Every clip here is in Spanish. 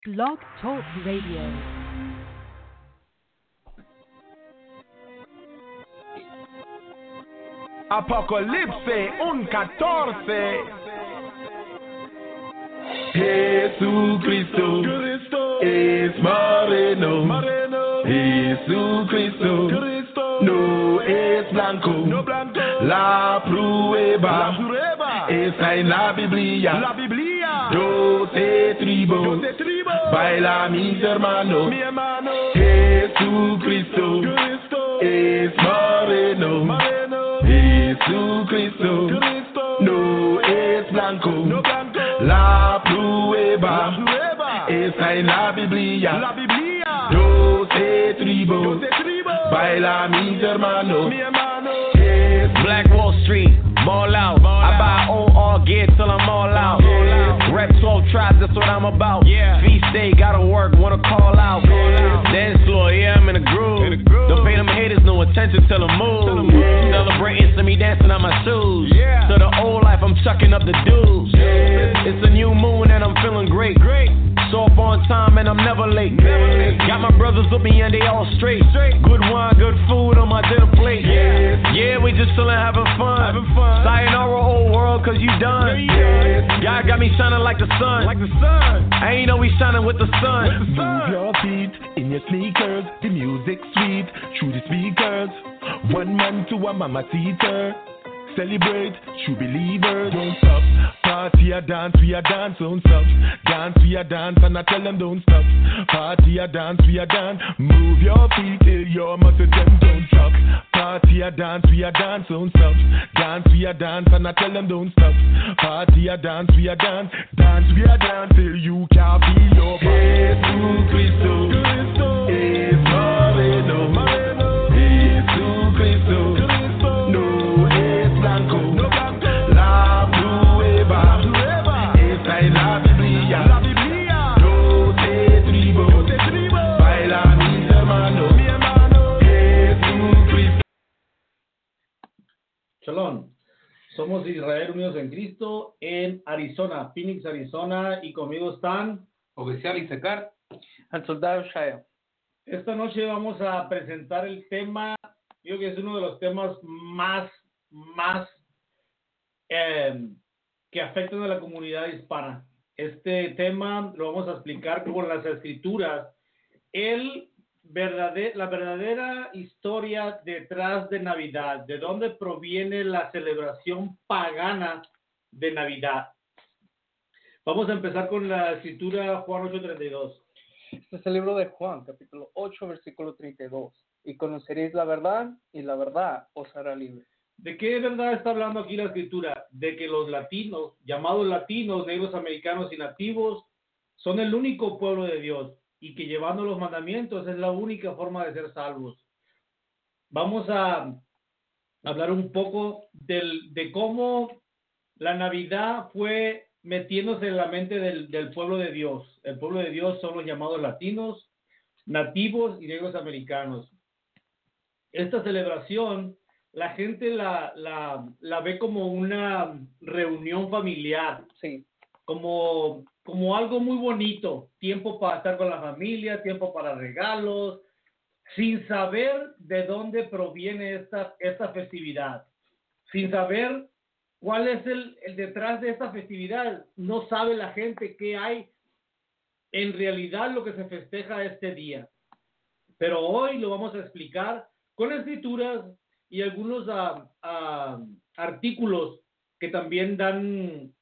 Blog Talk Radio. Apocalipse 1:14. Jesucristo es moreno. Jesucristo no es blanco. La prueba está en la Biblia. 12 tribus. Baila mis hermanos. Jesucristo es moreno. Jesucristo no es blanco. La prueba está en la Biblia. 12 tribus. Baila mis hermanos. Black Wall Street, ball out. I buy all gear till I'm all out. Rep 12 tribes, that's what I'm about. Feast day, gotta work, wanna call out. Dance floor, yeah, I'm in a groove. Don't pay them haters no attention till I move. Celebrating, see me dancing on my shoes. To the old life, I'm chucking up the dues. It's a new moon and I'm feeling great. So up on time and I'm never late. Got my brothers with me and they all straight. Good wine, good food on my dinner plate. Yeah, we just chillin', having fun. Sayonara, old world, cause you done. God got me shining like the sun. I ain't know we shining with the sun. Move your feet in your sneakers. The music sweet through the speakers. One man to a mama teacher. Celebrate, true believers. Don't stop. Party a dance, we a dance, don't stop. Dance, we a dance, and I tell them don't stop. Party a dance, we a dance. Move your feet till your muscles them don't stop. Party a dance, we a dance, don't stop. Dance, we a dance, and I tell them don't stop. Party a dance, we a dance. Dance, we a dance till you can't feel your body. Jesucristo es moreno. Jesucristo no es blanco. La prueba está en la Biblia. 12 tribus. Baila mis hermanos. Jesucristo. Shalom, somos Israel Unidos en Cristo en Arizona, Phoenix, Arizona, y conmigo están Oficial Isaacar. Al soldado Shaya. Esta noche vamos a presentar el tema, yo creo que es uno de los temas más que afectan a la comunidad hispana. Este tema lo vamos a explicar con las escrituras, la verdadera historia detrás de Navidad, de dónde proviene la celebración pagana de Navidad. Vamos a empezar con la escritura Juan 8:32. Este es el libro de Juan, capítulo 8, versículo 32. Y conoceréis la verdad, y la verdad os hará libre. ¿De qué verdad está hablando aquí la escritura? De que los latinos, llamados latinos, negros americanos y nativos, son el único pueblo de Dios y que llevando los mandamientos es la única forma de ser salvos. Vamos a hablar un poco de cómo la Navidad fue metiéndose en la mente del pueblo de Dios. El pueblo de Dios son los llamados latinos, nativos y negros americanos. Esta celebración, la gente la ve como una reunión familiar, Sí. como algo muy bonito, tiempo para estar con la familia, tiempo para regalos, sin saber de dónde proviene esta festividad, sin saber cuál es el detrás de esta festividad. No sabe la gente qué hay en realidad lo que se festeja este día. Pero hoy lo vamos a explicar con escrituras y algunos artículos que también dan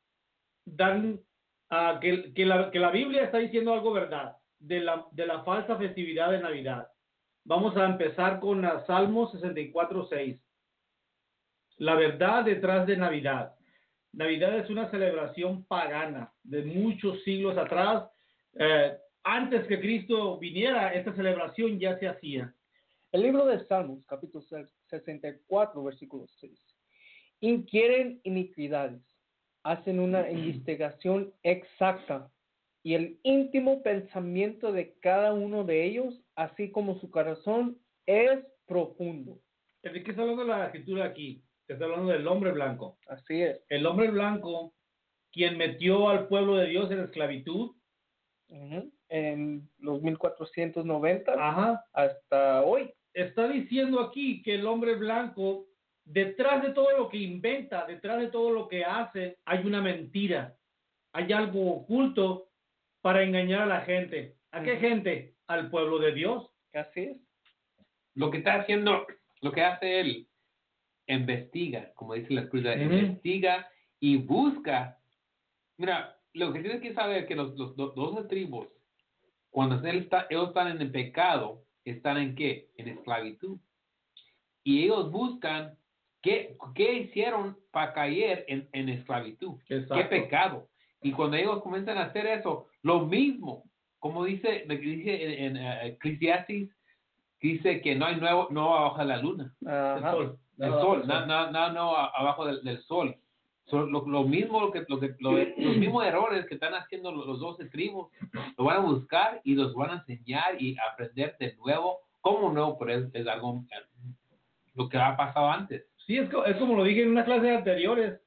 que la Biblia está diciendo algo verdad de la falsa festividad de Navidad. Vamos a empezar con Salmo 64:6. La verdad detrás de Navidad. Navidad es una celebración pagana de muchos siglos atrás. Antes que Cristo viniera, esta celebración ya se hacía. El libro de Salmos, capítulo 64, versículo 6. Inquieren iniquidades, hacen una investigación exacta y el íntimo pensamiento de cada uno de ellos, así como su corazón, es profundo. ¿De qué está hablando la escritura aquí? Está hablando del hombre blanco. Así es. El hombre blanco, quien metió al pueblo de Dios en esclavitud, en los 1490 Ajá. hasta hoy. Está diciendo aquí que el hombre blanco, detrás de todo lo que inventa, detrás de todo lo que hace, hay una mentira. Hay algo oculto para engañar a la gente. ¿A qué gente? Al pueblo de Dios. Así es. Lo que está haciendo, lo que hace él, investiga, como dice la escritura, investiga y busca. Mira, lo que tienes que saber es que los 12 tribus, cuando ellos están en el pecado, ¿están en qué? En esclavitud. Y ellos buscan qué hicieron para caer en esclavitud. Exacto. ¿Qué pecado? Y cuando ellos comienzan a hacer eso, lo mismo, como dice en Eclesiastes, dice que no hay nuevo abajo de la luna. Ajá. El sol, no abajo del sol. Lo mismo los mismos errores que están haciendo los 12 tribus, lo van a buscar y los van a enseñar y aprender de nuevo. ¿Cómo no? Pero es algo lo que ha pasado antes. Sí, es como lo dije en unas clases anteriores.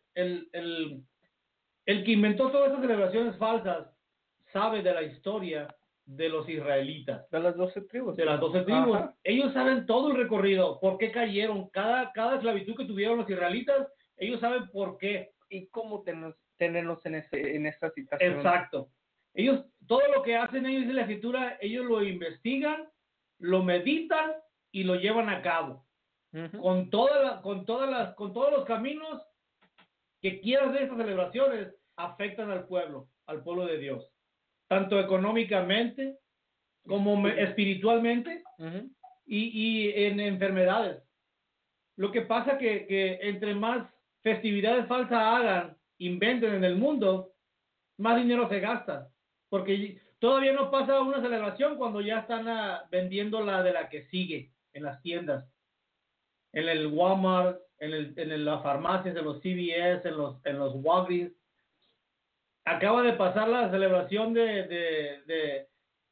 El que inventó todas esas celebraciones falsas sabe de la historia de los israelitas. De las 12 tribus. De las 12 tribus. Ajá. Ellos saben todo el recorrido, por qué cayeron, cada esclavitud que tuvieron los israelitas, ellos saben por qué. Y cómo tenernos en esta situación. Exacto. Ellos, todo lo que hacen ellos en la escritura, ellos lo investigan, lo meditan y lo llevan a cabo. Ujú. Con todos los caminos que quieras de estas celebraciones afectan al pueblo de Dios, tanto económicamente como espiritualmente Ujú. y en enfermedades. Lo que pasa que entre más festividades falsas hagan, inventen en el mundo, más dinero se gasta, porque todavía no pasa una celebración cuando ya están vendiendo la de la que sigue en las tiendas, en el Walmart, en las farmacias, en los CVS, en los Walgreens. Acaba de pasar la celebración de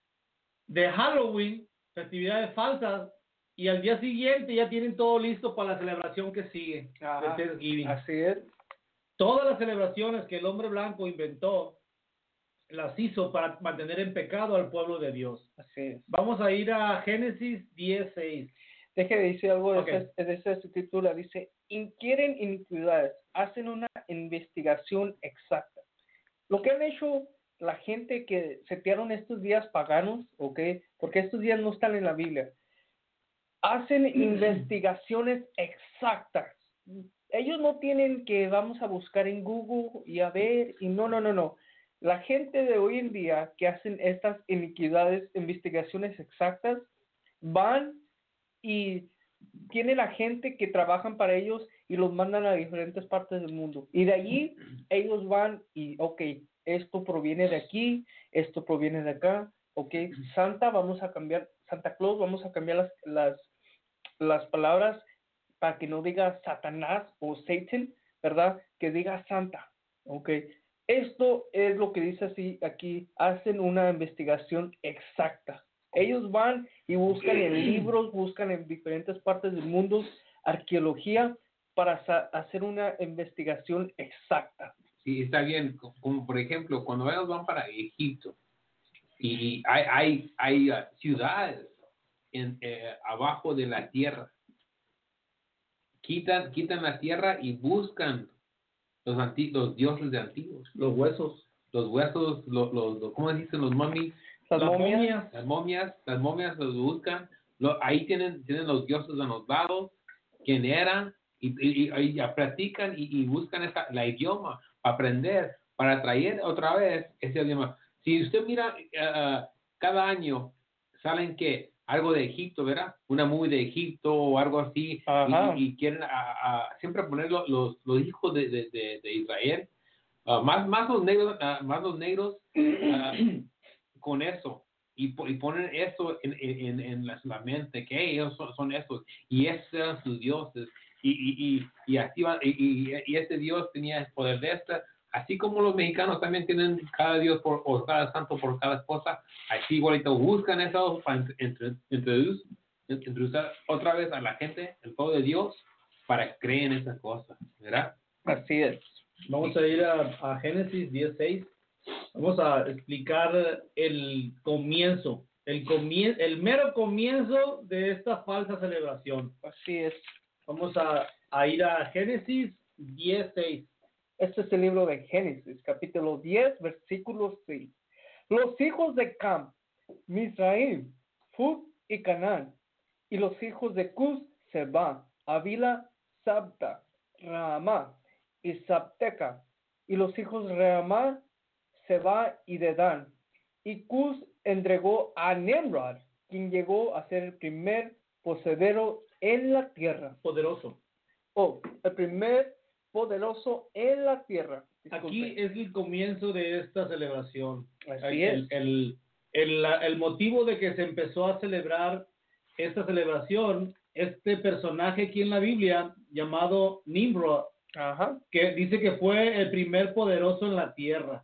Halloween, festividades falsas, y al día siguiente ya tienen todo listo para la celebración que sigue, Ajá. de Thanksgiving. Así es. Todas las celebraciones que el hombre blanco inventó, las hizo para mantener en pecado al pueblo de Dios. Así es. Vamos a ir a Génesis 10:6. Deje de decir algo Ok. de esa escritura. Dice, inquieren iniquidades, hacen una investigación exacta. Lo que han hecho la gente que setearon estos días paganos, ¿ok? Porque estos días no están en la Biblia. Hacen investigaciones exactas. Ellos no tienen que vamos a buscar en Google y a ver, y no. La gente de hoy en día que hacen estas iniquidades, investigaciones exactas, van y tiene la gente que trabajan para ellos y los mandan a diferentes partes del mundo. Y de allí ellos van y, ok, esto proviene de aquí, esto proviene de acá, ok, Santa Claus, vamos a cambiar las palabras para que no diga Satanás o Satan, ¿verdad? Que diga Santa, ok. Esto es lo que dice así aquí, hacen una investigación exacta. Ellos van y buscan en libros, buscan en diferentes partes del mundo, arqueología, para hacer una investigación exacta. Sí, está bien. Como por ejemplo, cuando ellos van para Egipto y hay ciudades abajo de la tierra, quitan la tierra y buscan los dioses de antiguos. Los huesos. Los huesos, ¿cómo dicen? Los mummies. Las momias los buscan. Ahí tienen los dioses a los lados, quién eran, y practican y buscan la idioma, aprender, para traer otra vez ese idioma. Si usted mira, cada año salen algo de Egipto, ¿verdad? Una movie de Egipto o algo así, y quieren siempre poner los hijos de Israel, más los negros, con eso. Y ponen eso en la mente, que ellos son esos, y esos eran sus dioses, y así va, y ese Dios tenía el poder de esta, así como los mexicanos también tienen cada Dios o cada santo por cada cosa, así igualito buscan eso para introducir otra vez a la gente, el pueblo de Dios, para creer en esas cosas, ¿verdad? Así es. Vamos a ir a Génesis 10:6. Vamos a explicar el comienzo, el mero comienzo de esta falsa celebración. Así es. Vamos a ir a Génesis 10:6. Este es el libro de Génesis, capítulo 10, versículo 6. Los hijos de Cam, Mizraim, Fut y Canaán, y los hijos de Cus, Seba, Avila, Sabta, Raamá y Sabteca, y los hijos de Raamá, Seba y Dedán. Y Cus entregó a Nimrod, quien llegó a ser el primer poseedero en la tierra. Poderoso. El primer poderoso en la tierra. Disculpe. Aquí es el comienzo de esta celebración. Así es. El motivo de que se empezó a celebrar esta celebración, este personaje aquí en la Biblia llamado Nimrod, Ajá. que dice que fue el primer poderoso en la tierra.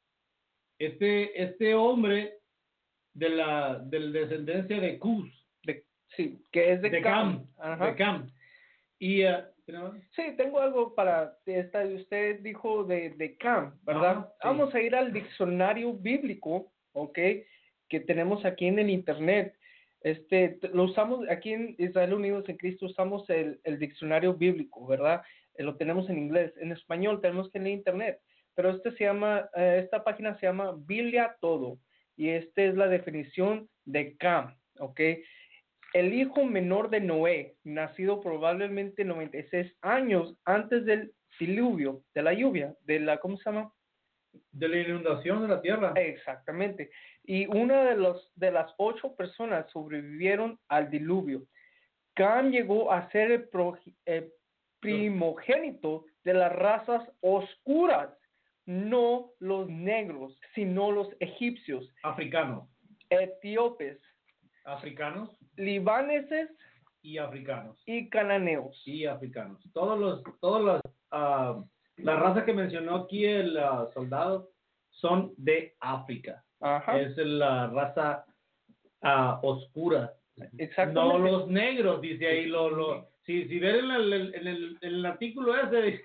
Este hombre de la descendencia de Cus, Sí, que es de Cam. Ajá. de Cam. Y Sí, tengo algo para usted dijo de Cam, ¿verdad? Ajá, sí. Vamos a ir al diccionario bíblico, ¿ok? Que tenemos aquí en el internet. Lo usamos aquí en Israel Unidos en Cristo, usamos el diccionario bíblico, ¿verdad? Lo tenemos en inglés. En español tenemos que ir en internet. Pero esta página se llama Biblia Todo. Y esta es la definición de Cam, ¿ok? El hijo menor de Noé, nacido probablemente 96 años antes del diluvio, de la lluvia, ¿cómo se llama? de la inundación de la tierra. Exactamente. Y una de las 8 personas sobrevivieron al diluvio. Cam llegó a ser el primogénito de las razas oscuras, no los negros, sino los egipcios, Africanos. etíopes, Africanos libaneses y africanos. y cananeos. Y africanos. Todas las razas que mencionó aquí el soldado son de África. Ajá. Es la raza oscura. Exactamente. No los negros, dice ahí. Si ven en el artículo ese,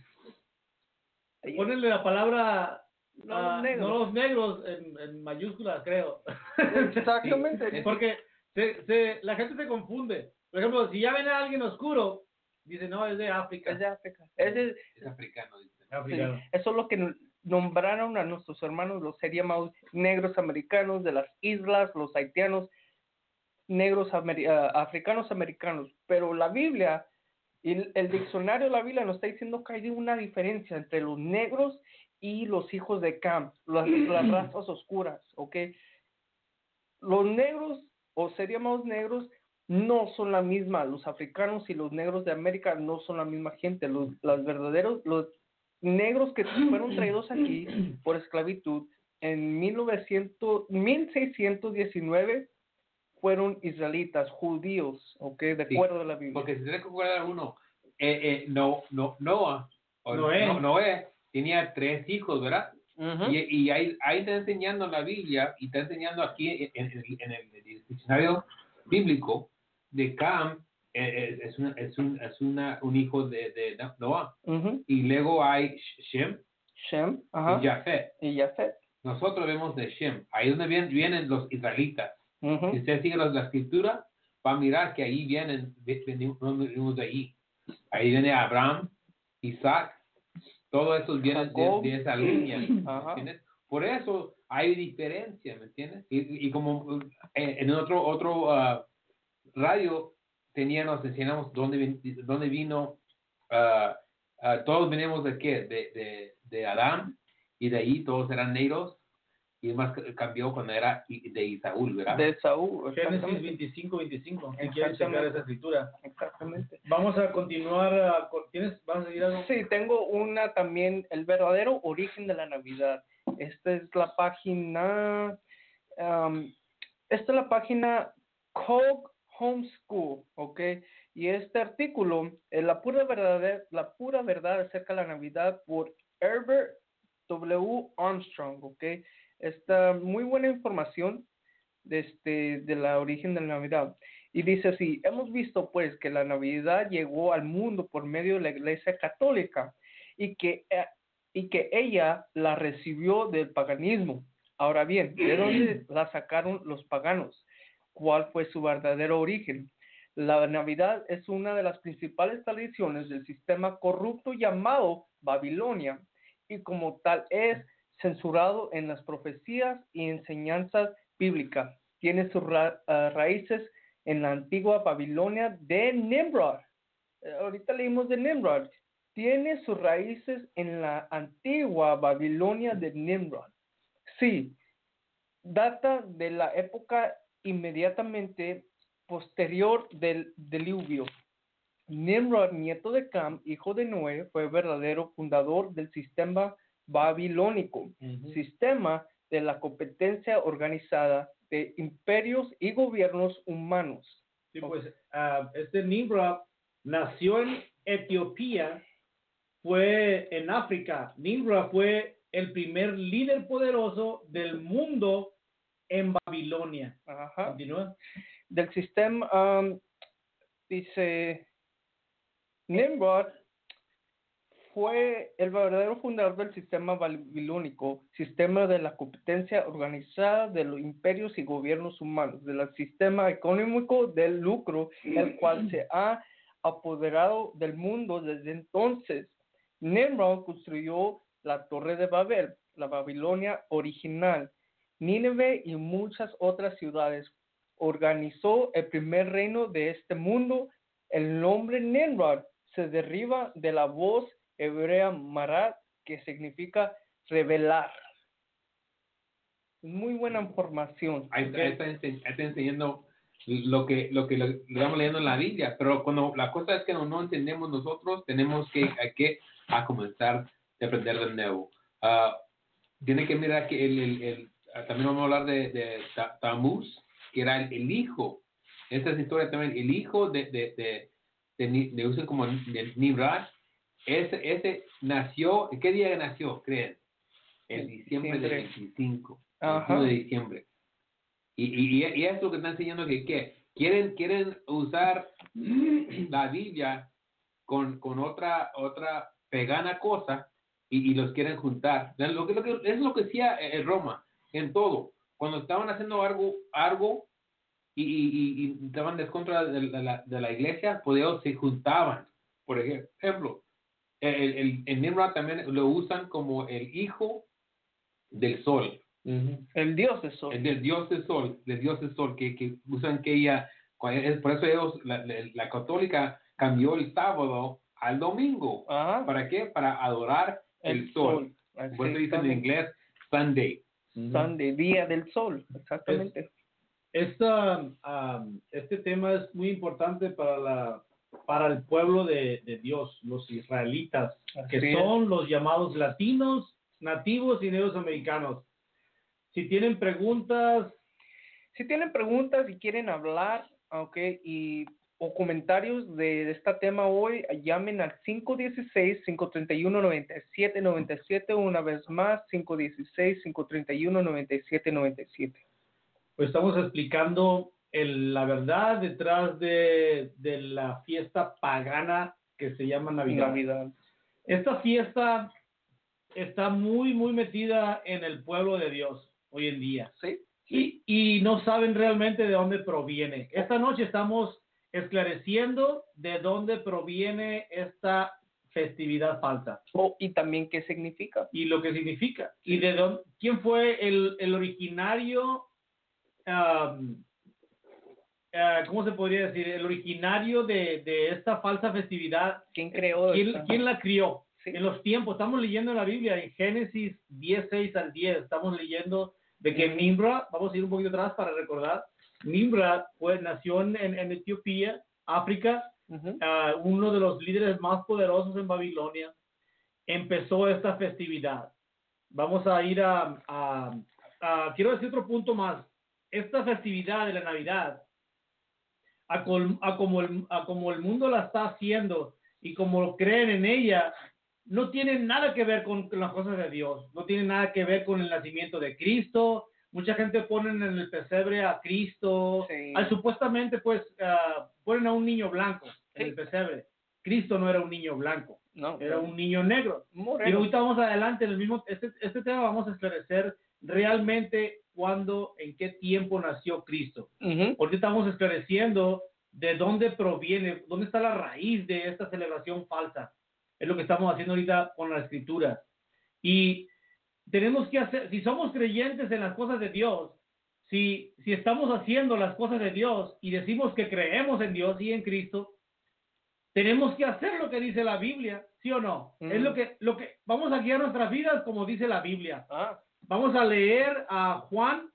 ponenle la palabra No los negros. no los negros en mayúsculas, creo. Exactamente. Sí, porque la gente se confunde. Por ejemplo, si ya ven a alguien oscuro, dice, no, es de África. Es de África. Es africano, dice. Africano. Sí, eso es lo que nombraron a nuestros hermanos, los llamados negros americanos de las islas, los haitianos, negros africanos americanos. Pero la Biblia, el diccionario de la Biblia nos está diciendo que hay una diferencia entre los negros y los hijos de Cam, las razas oscuras, ¿ok? Los negros, o seríamos negros, no son la misma. Los africanos y los negros de América no son la misma gente. Los negros que fueron traídos aquí por esclavitud en 1619 fueron israelitas, judíos, ¿ok? De acuerdo a la Biblia. Porque si tiene que acordar uno, Noé tenía 3 hijos, ¿verdad? Ujú. Y ahí está enseñando la Biblia y está enseñando aquí en el diccionario bíblico de Cam es un hijo de Noah. Ujú. Y luego hay Shem Shem, ajá. y Jafet. Y Jafet. Nosotros vemos de Shem, ahí donde vienen los israelitas. Ujú. Si usted sigue la escritura, va a mirar que ahí venimos de ahí. Ahí viene Abraham, Isaac, todos esos vienen de esa línea, ¿me Ajá. entiendes? Por eso hay diferencia, ¿me entiendes? Y como en otro radio nos enseñamos dónde vino, todos venimos de qué, de Adán, y de ahí todos eran negros, y además cambió cuando era de Isaúl, ¿verdad? De Saúl. Génesis Exactamente. 25:25. Si quieres checar esa escritura. Exactamente. Vamos a continuar. ¿Vas a seguir algo? Sí, tengo una también, el verdadero origen de la Navidad. Esta es la página, Cog Homeschool, ¿ok? Y este artículo, la pura verdad acerca de la Navidad por Herbert W. Armstrong, ¿ok? Esta muy buena información de la origen de la Navidad. Y dice así: hemos visto pues que la Navidad llegó al mundo por medio de la Iglesia Católica y que y que ella la recibió del paganismo. Ahora bien, ¿de dónde la sacaron los paganos? ¿Cuál fue su verdadero origen? La Navidad es una de las principales tradiciones del sistema corrupto llamado Babilonia y como tal es censurado en las profecías y enseñanzas bíblicas. Tiene sus raíces en la antigua Babilonia de Nimrod. Ahorita leímos de Nimrod. Tiene sus raíces en la antigua Babilonia de Nimrod. Sí, data de la época inmediatamente posterior del diluvio. Nimrod, nieto de Cam, hijo de Noé, fue verdadero fundador del sistema babilónico, sistema de la competencia organizada de imperios y gobiernos humanos. Sí, pues este Nimrod nació en Etiopía, fue en África. Nimrod fue el primer líder poderoso del mundo en Babilonia. Ajá. Continúa. Del sistema, dice, Nimrod fue el verdadero fundador del sistema babilónico, sistema de la competencia organizada de los imperios y gobiernos humanos, del sistema económico del lucro, el cual se ha apoderado del mundo desde entonces. Nimrod construyó la Torre de Babel, la Babilonia original, Nínive y muchas otras ciudades. Organizó el primer reino de este mundo. El nombre Nimrod se deriva de la voz hebrea Marat, que significa revelar. Muy buena información. Ahí está enseñando lo que lo estamos leyendo en la Biblia, pero cuando la cosa es que no entendemos nosotros, tenemos que a comenzar a aprender de nuevo. Tiene que mirar que también vamos a hablar de Tammuz, que era el hijo. Esta es historia también, el hijo de usan como Nimrod. Ese nació, ¿qué día nació, creen? En diciembre del 25, el 1 de diciembre. Y es lo que está enseñando que quieren usar la Biblia con otra pagana cosa y los quieren juntar. Es lo que hacía Roma en todo. Cuando estaban haciendo algo y estaban descontra de la iglesia, pues ellos se juntaban. Por ejemplo, el Nimrod también lo usan como el hijo del sol. El dios del sol. El dios del sol, que usan que ella, por eso ellos, la católica cambió el sábado al domingo. Ajá. ¿Para qué? Para adorar el sol. Por eso dicen en inglés Sunday. Sunday, día del sol, exactamente. Este tema es muy importante para el pueblo de Dios, los israelitas, que son los llamados latinos, nativos y negros americanos. Si tienen preguntas y quieren hablar, o comentarios de este tema hoy, llamen al 516-531-9797, una vez más, 516-531-9797. Pues estamos explicando la verdad detrás de la fiesta pagana que se llama Navidad. Esta fiesta está muy, muy metida en el pueblo de Dios hoy en día. Sí. Y no saben realmente de dónde proviene. Esta noche estamos esclareciendo de dónde proviene esta festividad falsa. Y también qué significa. Y lo que significa. Y de dónde, quién fue el originario, ¿cómo se podría decir? El originario de esta falsa festividad. ¿Quién creó? ¿Quién la crió? Sí. En los tiempos, estamos leyendo en la Biblia, en Génesis 10:6 al 10, estamos leyendo de que Nimrod, vamos a ir un poquito atrás para recordar, Nimrod nació en Etiopía, África, uno de los líderes más poderosos en Babilonia. Empezó esta festividad. Vamos a ir quiero decir otro punto más. Esta festividad de la Navidad, como el mundo la está haciendo y como creen en ella, no tiene nada que ver con las cosas de Dios. No tiene nada que ver con el nacimiento de Cristo. Mucha gente pone en el pesebre a Cristo. Sí. Supuestamente, pues, ponen a un niño blanco en el pesebre. Cristo no era un niño blanco, No, era un niño negro. Y moreno. ahorita vamos adelante en el mismo, este tema vamos a esclarecer realmente cuándo, en qué tiempo nació Cristo. Ujú. Porque estamos esclareciendo de dónde proviene, dónde está la raíz de esta celebración falsa. Es lo que estamos haciendo ahorita con la escritura. Y tenemos que hacer, si somos creyentes en las cosas de Dios, si estamos haciendo las cosas de Dios y decimos que creemos en Dios y en Cristo, tenemos que hacer lo que dice la Biblia, ¿sí o no? Es lo que vamos a guiar nuestras vidas como dice la Biblia. Ah, Vamos a leer a Juan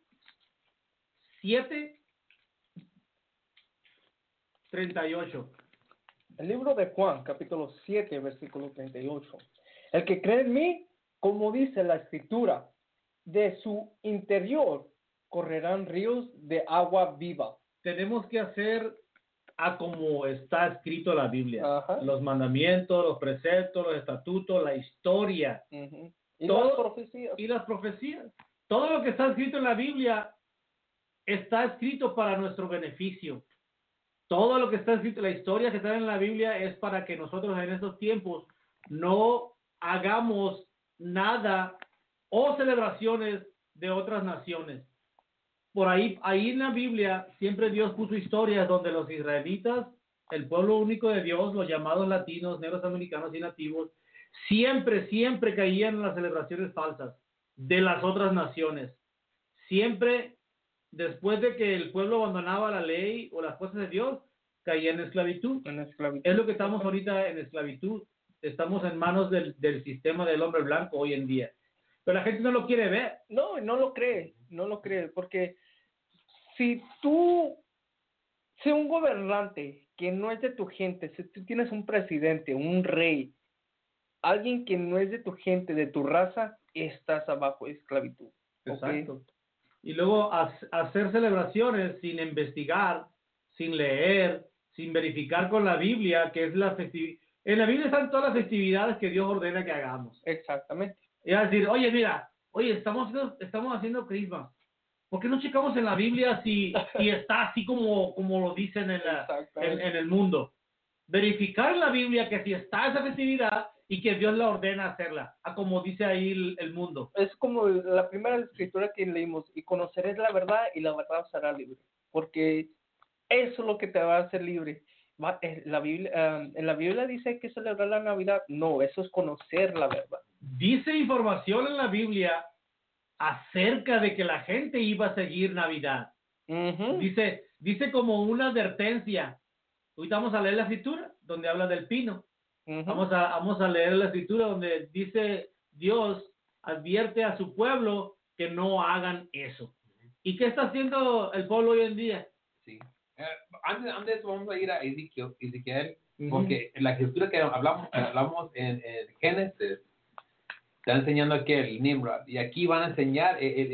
7:38. el libro de Juan, capítulo 7, versículo 38. El que cree en mí, como dice la Escritura, de su interior correrán ríos de agua viva. Tenemos que hacer a como está escrito en la Biblia. Ajá. Los mandamientos, los preceptos, los estatutos, la historia. Ujú. Y Todo- las profecías. Y las profecías. Todo lo que está escrito en la Biblia está escrito para nuestro beneficio. Todo lo que está escrito, la historia que está en la Biblia es para que nosotros en estos tiempos no hagamos nada o celebraciones de otras naciones. Por ahí en la Biblia siempre Dios puso historias donde los israelitas, el pueblo único de Dios, los llamados latinos, negros americanos y nativos, siempre caían en las celebraciones falsas de las otras naciones. Siempre, después de que el pueblo abandonaba la ley o las cosas de Dios, caía en esclavitud. En la esclavitud. Es lo que estamos ahorita en esclavitud. Estamos en manos del sistema del hombre blanco hoy en día. Pero la gente no lo quiere ver. No, no lo cree, porque si un gobernante que no es de tu gente, si tú tienes un presidente, un rey, alguien que no es de tu gente, de tu raza, estás abajo de esclavitud. ¿Ok? Exacto. Y luego hacer celebraciones sin investigar, sin leer, sin verificar con la Biblia, que es la festividad. En la Biblia están todas las festividades que Dios ordena que hagamos. Exactamente. Y a decir, oye, estamos haciendo Christmas. ¿Por qué no checamos en la Biblia si está así como lo dicen Exactamente. en el mundo? Verificar en la Biblia que si está esa festividad y que Dios la ordena hacerla, a como dice ahí el mundo. Es como la primera escritura que leímos, y conoceréis la verdad y la verdad os hará libre, porque eso es lo que te va a hacer libre. En la Biblia dice que celebrar la Navidad, no, eso es conocer la verdad. Dice información en la Biblia acerca de que la gente iba a seguir Navidad. Ujú. Dice como una advertencia. Ahorita vamos a leer la escritura donde habla del pino. Ujú. Vamos a leer la escritura donde dice Dios advierte a su pueblo que no hagan eso. ¿Y qué está haciendo el pueblo hoy en día? Sí. Antes vamos a ir a Ezequiel, Ujú. porque la escritura que hablamos en Génesis está enseñando aquí el Nimrod, y aquí van a enseñar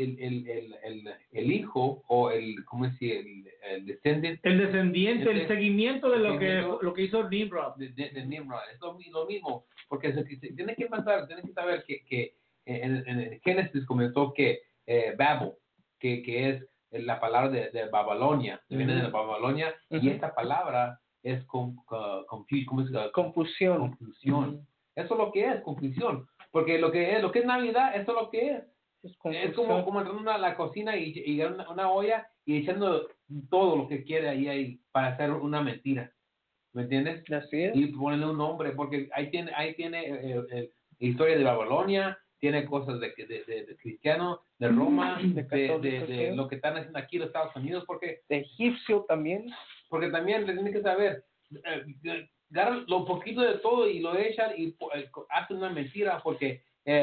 el hijo o ¿cómo decir? El descendiente El descendiente, el seguimiento de seguimiento lo que hizo Nimrod. de Nimrod. Es lo mismo, porque tienes que saber que en Génesis comenzó que Babel, que es la palabra de Babilonia, que viene de la Babilonia, y Ujú. esta palabra es confusión. Confusión. Eso es lo que es, confusión. Porque lo que es Navidad, eso es lo que es. Es Es confusión. como entrando a la cocina y una olla y echando todo lo que quiere ahí para hacer una mentira. ¿Me entiendes? Así es. Y ponerle un nombre, porque ahí tiene historia de Babilonia, tiene cosas de cristianos, de Roma, De de católicos, sí. lo que están haciendo aquí en los Estados Unidos, porque De egipcio también. también le tienen que saber, agarran lo poquito de todo y lo echan y hacen una mentira, porque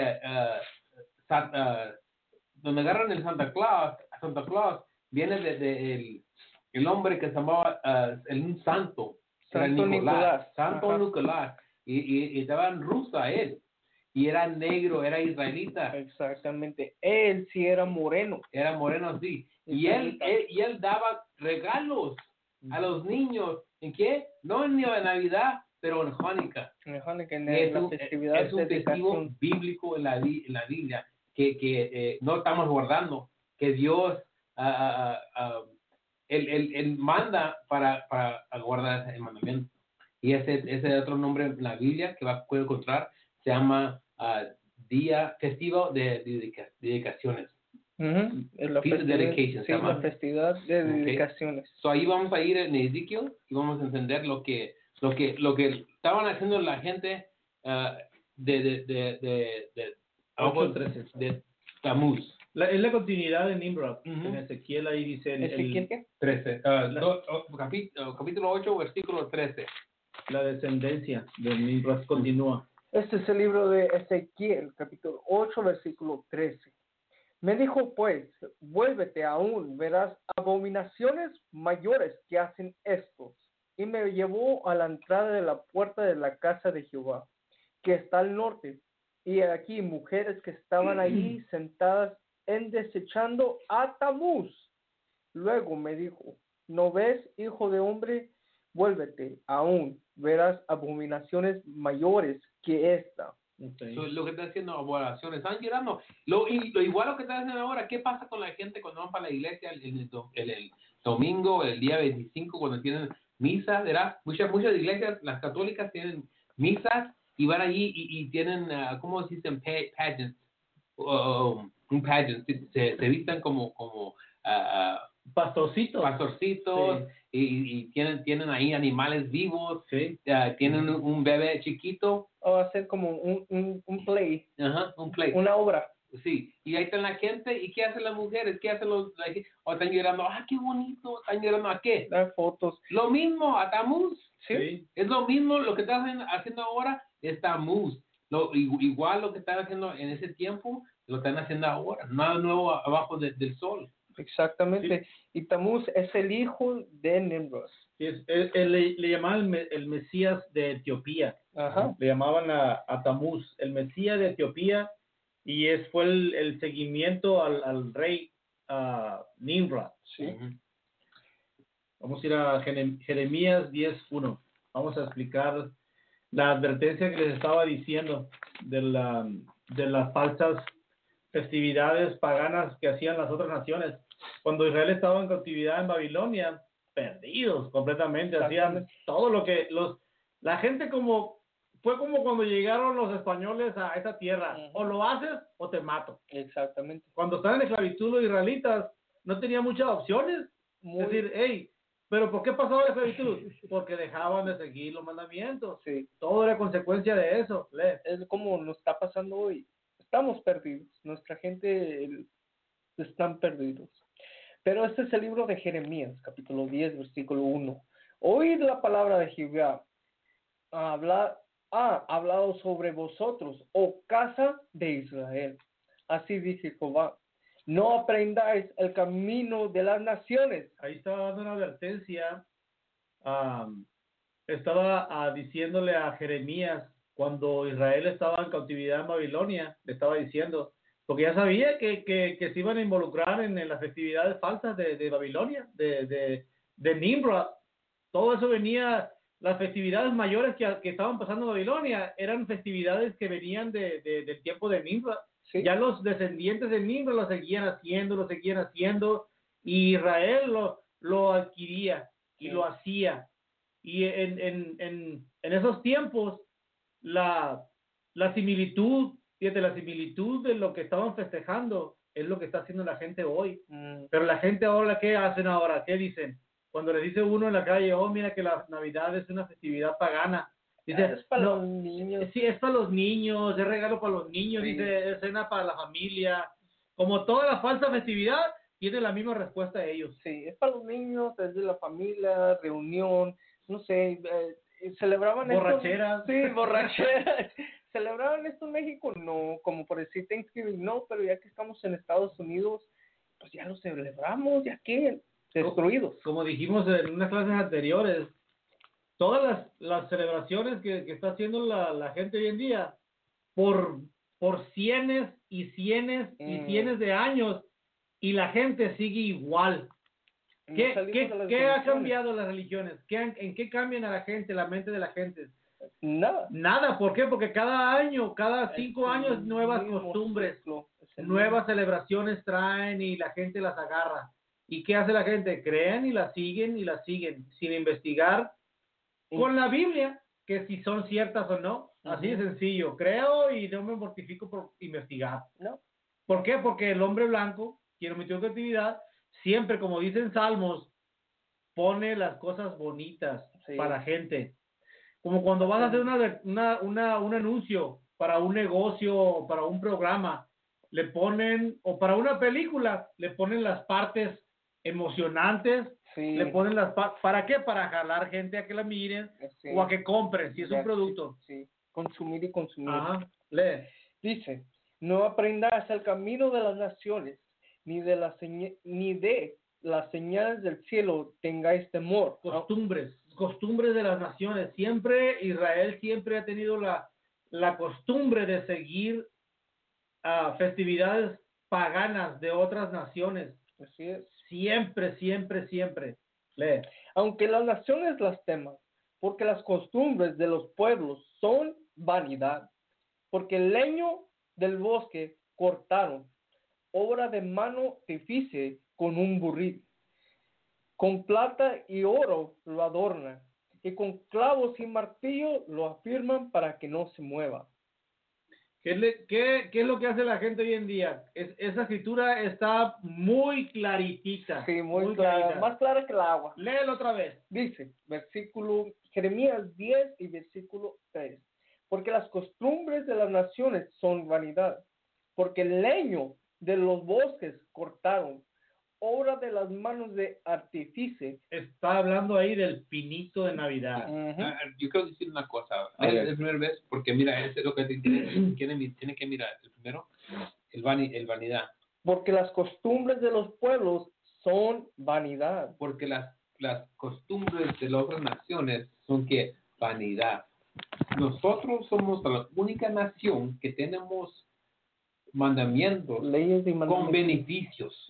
donde agarran el Santa Claus viene de el hombre que se llamaba un santo, era Santo Nicolás. Santo Ajá. Nicolás, y estaba en Rusia él, y era negro, era israelita, Exactamente. Él sí era moreno. era moreno así, y él daba regalos a los niños. ¿En qué? No en Navidad, pero en Hanukkah. En Es la un, festividad es un de testigo dedicación. bíblico en la Biblia que no estamos guardando, que Dios él manda para guardar el mandamiento. Y ese otro nombre en la Biblia que puede encontrar se llama Día Festivo de Dedicaciones. Es la Feast of Dedication, sí, se llama. la festividad de Okay. dedicaciones. So ahí vamos a ir en Ezequiel y vamos a entender lo que estaban haciendo la gente de 8:13. de Tamuz. Es la continuidad de Nimrod. Ujú. En Ezequiel ahí dice ¿Ezequiel qué? 13. Capítulo 8, versículo 13. la descendencia de Nimrod continúa. Este es el libro de Ezequiel, capítulo 8, versículo 13. Me dijo pues, vuélvete aún, verás abominaciones mayores que hacen estos. Y me llevó a la entrada de la puerta de la casa de Jehová, que está al norte. Y aquí mujeres que estaban allí sentadas en desechando a Tamuz. Luego me dijo, ¿no ves, hijo de hombre? Vuélvete aún, verás abominaciones mayores que esta. Okay. So, lo que está haciendo abominaciones, están llorando. Lo igual lo que están haciendo ahora, ¿qué pasa con la gente cuando van para la iglesia el domingo, el día 25, cuando tienen misas? ¿Verdad? Muchas iglesias, las católicas, tienen misas y van allí y tienen, ¿cómo se dicen? Pageants. Un pageant. Se vistan como Pastorcitos. pastorcitos. Sí. Y tienen ahí animales vivos. Sí. Tienen un bebé chiquito. O hacer como un play, Ajá, un play. una obra. Sí, y ahí está la gente, ¿y qué hacen las mujeres? ¿Qué hacen o están llorando? Qué bonito! ¿Están llorando a qué? Dar fotos. Lo mismo, a Tamuz. Sí. Es lo mismo, lo que están haciendo ahora es Tamuz. Igual lo que están haciendo en ese tiempo, lo están haciendo ahora. Nada nuevo abajo del sol. Exactamente. Y Tamuz es el hijo de Nimrod. Sí, le llamaban el Mesías de Etiopía. Ajá. Le llamaban a Tamuz, el Mesías de Etiopía, y fue el seguimiento al rey Nimrod. Sí. Ujú. Vamos a ir a Jeremías 10:1. Vamos a explicar la advertencia que les estaba diciendo de las falsas festividades paganas que hacían las otras naciones. Cuando Israel estaba en cautividad en Babilonia, perdidos completamente, hacían todo lo que la gente fue como cuando llegaron los españoles a esa tierra, o lo haces o te mato. Exactamente. Cuando estaban en esclavitud los israelitas, no tenían muchas opciones. Es decir, hey, ¿pero por qué pasaba la esclavitud? Porque dejaban de seguir los mandamientos. Sí. Todo era consecuencia de eso. Es como nos está pasando hoy. Estamos perdidos. Nuestra gente están perdidos. Pero este es el libro de Jeremías, capítulo 10, versículo 1. Oíd la palabra de Jehová. Ha hablado sobre vosotros, oh casa de Israel. Así dice Jehová. No aprendáis el camino de las naciones. Ahí estaba dando una advertencia. Estaba diciéndole a Jeremías, cuando Israel estaba en cautividad en Babilonia, le estaba diciendo, porque ya sabía que se iban a involucrar en las festividades falsas de Babilonia, de Nimrod. Todo eso venía, las festividades mayores que estaban pasando en Babilonia eran festividades que venían del tiempo de Nimrod. Sí. Ya los descendientes de Nimrod lo seguían haciendo, y Israel lo adquiría y lo hacía. Y en esos tiempos, la similitud, fíjate, la similitud de lo que estaban festejando es lo que está haciendo la gente hoy. Pero la gente ahora, ¿qué hacen ahora? ¿Qué dicen? Cuando le dice uno en la calle, oh, mira que la Navidad es una festividad pagana. Dice, Es para los niños. Sí, es para los niños, es regalo para los niños, Sí. dice, es cena para la familia. Como toda la falsa festividad, tiene la misma respuesta a ellos. Sí, es para los niños, es de la familia, reunión, no sé, celebraban Borracheras. esto. Sí, borracheras. ¿Celebraban esto en México? No, como por decir Thanksgiving, no, pero ya que estamos en Estados Unidos, pues ya lo celebramos, ya que destruidos. Como dijimos en unas clases anteriores, todas las celebraciones que está haciendo la gente hoy en día, por cienes y cienes y cienes de años, y la gente sigue igual. ¿Qué ha cambiado las religiones? ¿En qué cambian a la gente, la mente de la gente? Nada. ¿Por qué? Porque cada año, cada 5 años, nuevas costumbres, nuevas celebraciones traen y la gente las agarra. ¿Y qué hace la gente? Creen y las siguen sin investigar con la Biblia, que si son ciertas o no. Así de sencillo. Creo y no me mortifico por investigar. No. ¿Por qué? Porque el hombre blanco, quien omitió creatividad, siempre, como dicen Salmos, pone las cosas bonitas para la gente. Como cuando vas a hacer un anuncio para un negocio o para un programa, le ponen, o para una película, le ponen las partes emocionantes, le ponen ¿para qué? Para jalar gente a que la miren o a que compren, si es un producto. Sí, consumir y consumir. Ajá, lee. Dice, no aprendas el camino de las naciones, ni de las señales del cielo tengáis temor. Costumbres de las naciones. Israel siempre ha tenido la costumbre de seguir festividades paganas de otras naciones. Así es. Siempre, siempre, siempre. Lee. Aunque las naciones las teman, porque las costumbres de los pueblos son vanidad, porque el leño del bosque cortaron, obra de mano artífice con un burril. Con plata y oro lo adornan, y con clavos y martillo lo afirman para que no se mueva. ¿Qué es lo que hace la gente hoy en día? Esa escritura está muy claritita. Sí, muy clara, clarita. Más clara que el agua. Léelo otra vez. Dice, Jeremías 10 y versículo 3. Porque las costumbres de las naciones son vanidad, porque el leño de los bosques cortaron, obra de las manos de artífice. Está hablando ahí del pinito de Navidad. Yo quiero decir una cosa. Es primera vez, porque mira, eso es lo que tiene que mirar. El primero, el vanidad. Porque las costumbres de los pueblos son vanidad. Porque las costumbres de las otras naciones son que vanidad. Nosotros somos la única nación que tenemos mandamientos, leyes y mandamientos con beneficios.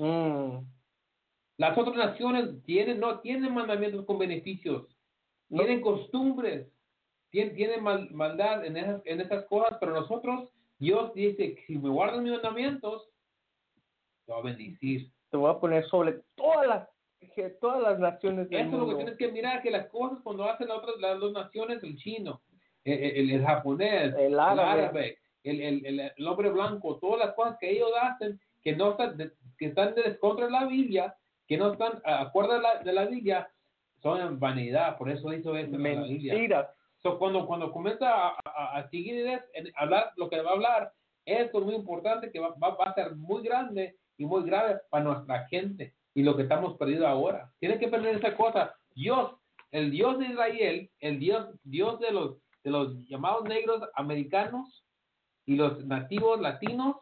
Las otras naciones no tienen mandamientos con beneficios, tienen costumbres, tienen maldad en esas cosas, pero nosotros, Dios dice que si me guardan mis mandamientos, te voy a bendecir. Te voy a poner sobre todas las naciones del mundo. Eso es lo que tienes que mirar, que las cosas cuando hacen las dos naciones, el chino, el japonés, el árabe, el hombre blanco, todas las cosas que ellos hacen, que están de contra la Biblia, que no están acuerdo de la Biblia, son en vanidad. Por eso hizo eso en la Biblia. So, cuando comienza a seguir hablar lo que va a hablar, esto es muy importante, que va a ser muy grande y muy grave para nuestra gente y lo que estamos perdiendo ahora. Tienen que perder esa cosa. Dios, el Dios de Israel, el Dios de los llamados negros americanos y los nativos latinos,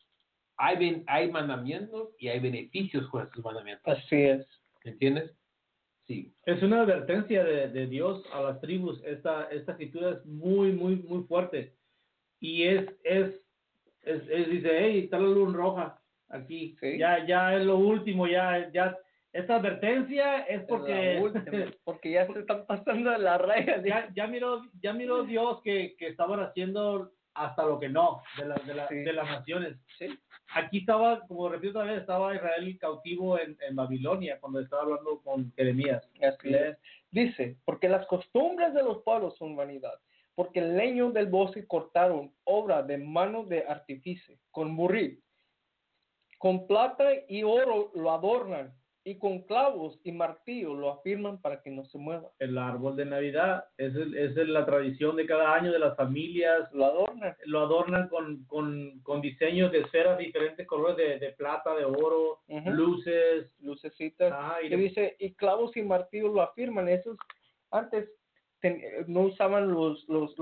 hay mandamientos y hay beneficios con esos mandamientos. Así es. ¿Entiendes? Sí. Es una advertencia de Dios a las tribus. Esta escritura es muy, muy, muy fuerte. Y dice, hey, está la luz roja aquí. ¿Sí? Ya es lo último, ya. Esta advertencia es porque ya se están pasando de las rayas. Ya miró Dios que estaban haciendo hasta lo que no de las naciones. Sí. Aquí estaba, como repito otra vez, estaba Israel cautivo en Babilonia cuando estaba hablando con Jeremías. Así es. Dice, porque las costumbres de los pueblos son vanidad, porque el leño del bosque cortaron, obra de mano de artífice, con burril. Con plata y oro lo adornan, y con clavos y martillo lo afirman para que no se mueva. El árbol de Navidad es la tradición de cada año de las familias. Lo adornan con diseños de esferas de diferentes colores, de plata, de oro, lucecitas. Y dice, y clavos y martillo lo afirman. Esos antes no usaban los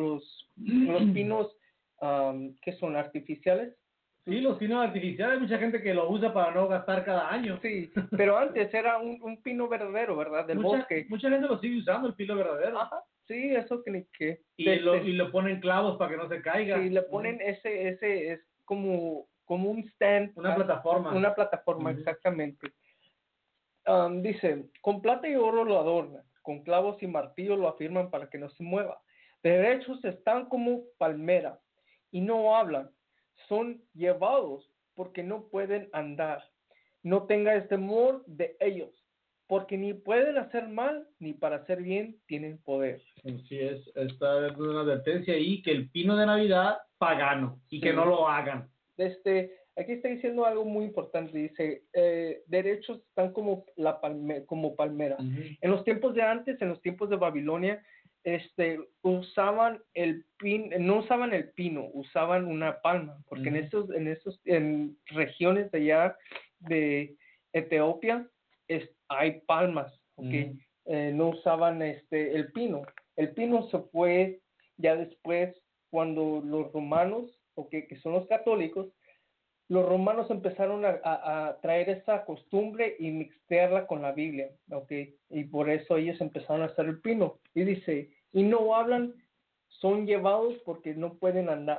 pinos que son artificiales. Sí, los pinos artificiales, hay mucha gente que lo usa para no gastar cada año. Sí, pero antes era un pino verdadero, ¿verdad? Del bosque. Mucha gente lo sigue usando, el pino verdadero. Ajá, sí, eso que... Y le ponen clavos para que no se caiga. Sí, le ponen ese es como un stand. Una plataforma. Una plataforma, exactamente. Dice, con plata y oro lo adornan, con clavos y martillo lo afirman para que no se mueva. Derechos están como palmeras y no hablan. Son llevados porque no pueden andar. No tengas temor de ellos. porque ni pueden hacer mal, ni para hacer bien tienen poder. Así es, esta es una advertencia ahí, que el pino de Navidad, pagano, y que Sí. no lo hagan. Aquí está diciendo algo muy importante, dice, derechos están como como palmera. En los tiempos de antes, en los tiempos de Babilonia, usaban no usaban el pino, usaban una palma, porque en regiones de allá de Etiopía hay palmas, ¿ok? No usaban el pino. El pino se fue ya después cuando los romanos, que son los católicos, los romanos empezaron a traer esa costumbre y mixtearla con la Biblia, ¿ok? Y por eso ellos empezaron a hacer el pino. Y dice, y no hablan, son llevados porque no pueden andar.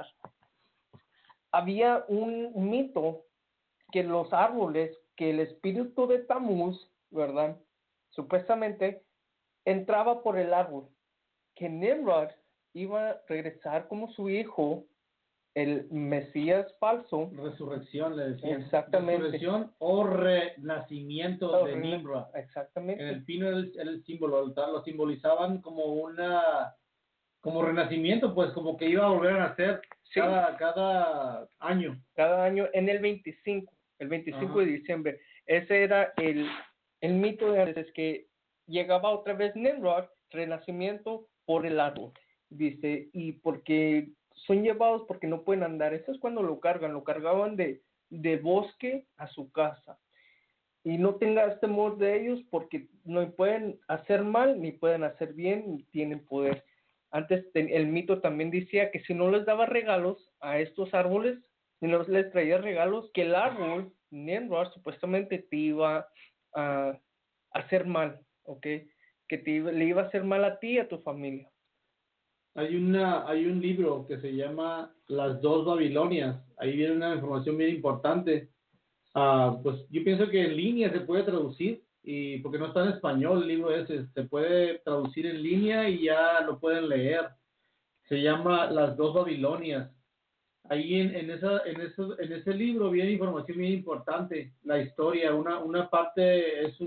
Había un mito que los árboles, que el espíritu de Tamuz, ¿verdad? Supuestamente entraba por el árbol, que Nimrod iba a regresar como su hijo, el Mesías falso. Resurrección, le decían. Exactamente. Resurrección o renacimiento de Nimrod. Exactamente. En el pino era el símbolo, lo simbolizaban como como renacimiento, pues como que iba a volver a nacer Sí. cada año. Cada año en el 25 Ajá. de diciembre. Ese era el mito de antes, que llegaba otra vez Nimrod, renacimiento por el árbol. Dice, y porque son llevados porque no pueden andar. Eso es cuando lo cargaban de bosque a su casa. Y no tengas temor de ellos porque no pueden hacer mal ni pueden hacer bien ni tienen poder. Antes el mito también decía que si no les daba regalos a estos árboles, si no les traía regalos, que el árbol, Nimrod, supuestamente te iba a hacer mal, ¿ok? Que le iba a hacer mal a ti y a tu familia. Hay un libro que se llama Las dos Babilonias. Ahí viene una información bien importante. Pues yo pienso que en línea se puede traducir, y porque no está en español el libro ese, se puede traducir en línea y ya lo pueden leer. Se llama Las dos Babilonias. Ahí en ese libro viene información bien importante, la historia, una parte, es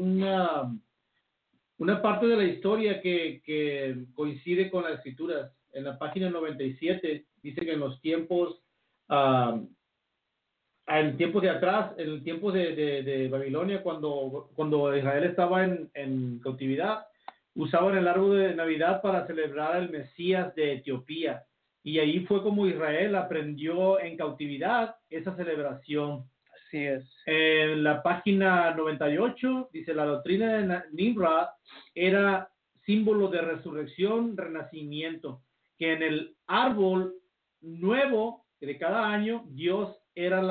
una parte de la historia que coincide con las escrituras. En la página 97 dice que en los tiempos, en tiempos de atrás, en el tiempo de Babilonia, cuando Israel estaba en cautividad, usaban el árbol de Navidad para celebrar al Mesías de Etiopía. Y ahí fue como Israel aprendió en cautividad esa celebración. Así es. En la página 98 dice, la doctrina de Nimrod era símbolo de resurrección, renacimiento, que en el árbol nuevo de cada año Dios era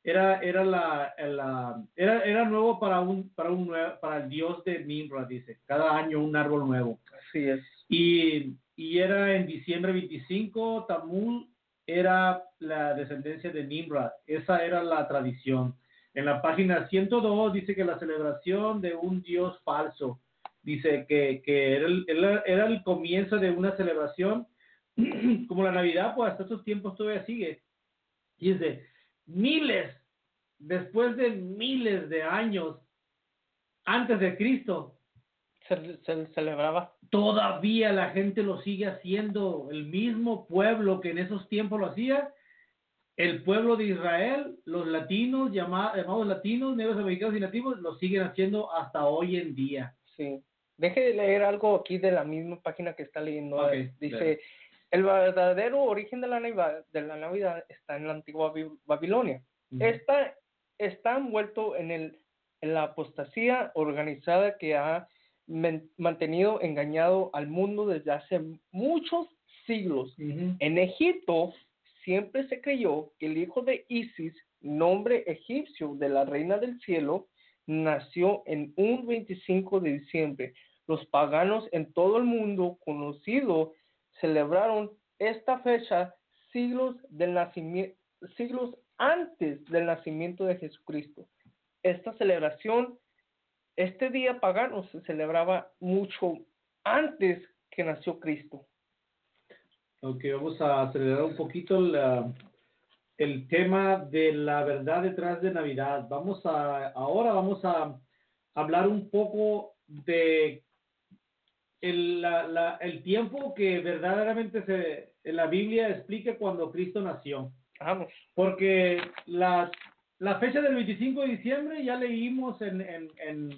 nuevo para el Dios de Nimrod, dice, cada año un árbol nuevo. Así es. Y era en diciembre 25, Tamuz era la descendencia de Nimrod. Esa era la tradición. En la página 102 dice que la celebración de un dios falso. Dice que era el comienzo de una celebración, como la Navidad, pues hasta estos tiempos todavía sigue. Y dice, después de miles de años antes de Cristo, se celebraba. Todavía la gente lo sigue haciendo. El mismo pueblo que en esos tiempos lo hacía, el pueblo de Israel, los latinos, llamados latinos, negros, americanos y nativos, lo siguen haciendo hasta hoy en día. Sí. Deje de leer algo aquí de la misma página que está leyendo. Okay, Dice, claro. el verdadero origen de la Navidad está en la antigua Babilonia. Uh-huh. Está envuelto en la apostasía organizada que ha mantenido engañado al mundo desde hace muchos siglos. Uh-huh. En Egipto siempre se creyó que el hijo de Isis, nombre egipcio de la reina del cielo, nació en un 25 de diciembre. Los paganos en todo el mundo conocido celebraron esta fecha siglos antes del nacimiento de Jesucristo. Esta celebración, este día pagano se celebraba mucho antes que nació Cristo. Ok, vamos a acelerar un poquito el tema de la verdad detrás de Navidad. Ahora vamos a hablar un poco de el tiempo que verdaderamente en la Biblia explica cuando Cristo nació. Vamos. Porque la fecha del 25 de diciembre ya leímos en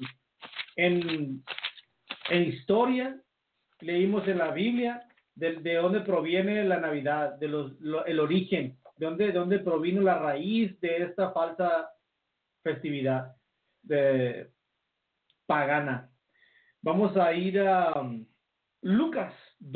historia, leímos en la Biblia de dónde proviene la Navidad, el origen, de dónde provino la raíz de esta falsa festividad pagana. Vamos a ir a Lucas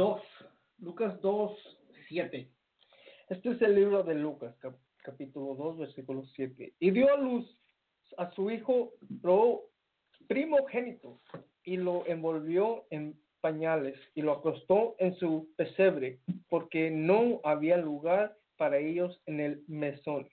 2:7. Este es el libro de Lucas, capítulo 2, versículo 7. Y dio a luz a su hijo primogénito y lo envolvió en pañales y lo acostó en su pesebre porque no había lugar para ellos en el mesón.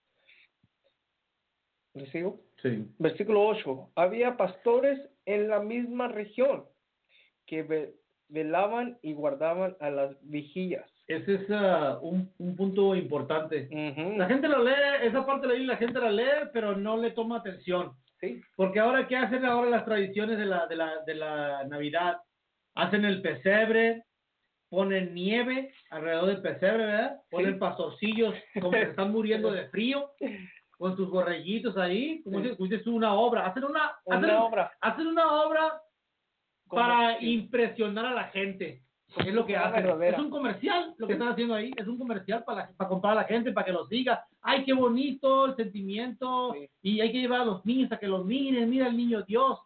¿Le sigo? Sí. Versículo 8. Había pastores en la misma región que velaban y guardaban a las vigías. Ese es un punto importante. Uh-huh. La gente lo lee, esa parte de la Biblia la gente la lee, pero no le toma atención. Sí. Porque ahora, ¿qué hacen ahora las tradiciones de la Navidad? Hacen el pesebre, ponen nieve alrededor del pesebre, ¿verdad? Ponen Sí. pastorcillos como que se están muriendo de frío, con sus borreguitos ahí, como Sí. dices tú, una obra. Hacen una obra para Sí. impresionar a la gente. Es lo que hacen. Verdadera. Es un comercial lo que Sí. están haciendo ahí. Es un comercial para comprar a la gente, para que los diga. Ay, qué bonito el sentimiento. Sí. Y hay que llevar a los niños a que los miren. Mira el niño Dios.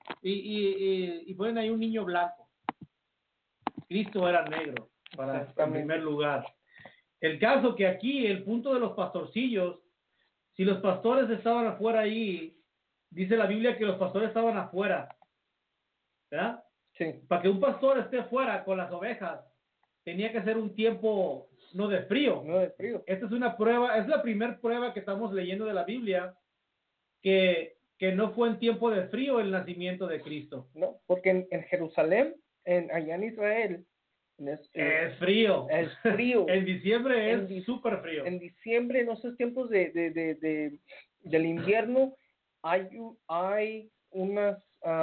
Y ponen ahí un niño blanco. Cristo era negro, en primer lugar. El caso que aquí, el punto de los pastorcillos, si los pastores estaban afuera ahí, dice la Biblia que los pastores estaban afuera. ¿Verdad? Sí. Para que un pastor esté afuera con las ovejas, tenía que ser un tiempo no de frío. No de frío. Esta es una prueba, es la primera prueba que estamos leyendo de la Biblia que no fue en tiempo de frío el nacimiento de Cristo. No, porque en Jerusalén, allá en Israel, Es frío. Es frío. En diciembre es súper frío. En diciembre, en esos tiempos del invierno, hay unas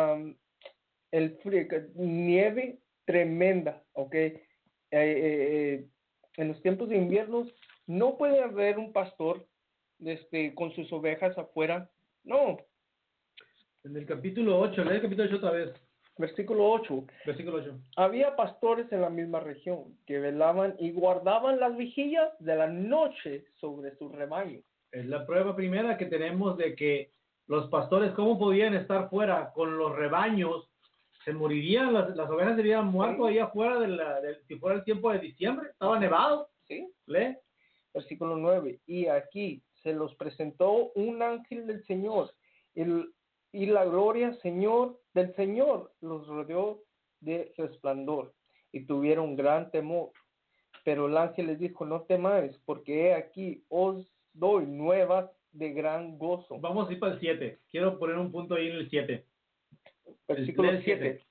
el frío, nieve tremenda, ¿ok? En los tiempos de invierno no puede haber un pastor con sus ovejas afuera, no. En el capítulo 8, lee el capítulo 8 otra vez. Versículo 8. Versículo 8. Había pastores en la misma región que velaban y guardaban las vigilias de la noche sobre su rebaño. Es la prueba primera que tenemos de que los pastores, ¿cómo podían estar fuera con los rebaños? Se morirían, las ovejas serían muertas ahí afuera si fuera el tiempo de diciembre. Estaba nevado. ¿Sí? ¿Lee? Versículo 9. Y aquí se los presentó un ángel del Señor y la gloria del Señor los rodeó de resplandor y tuvieron gran temor. Pero el ángel les dijo, no temáis, porque he aquí os doy nuevas de gran gozo. Vamos a ir para el 7. Quiero poner un punto ahí en el 7. Versículo El 7.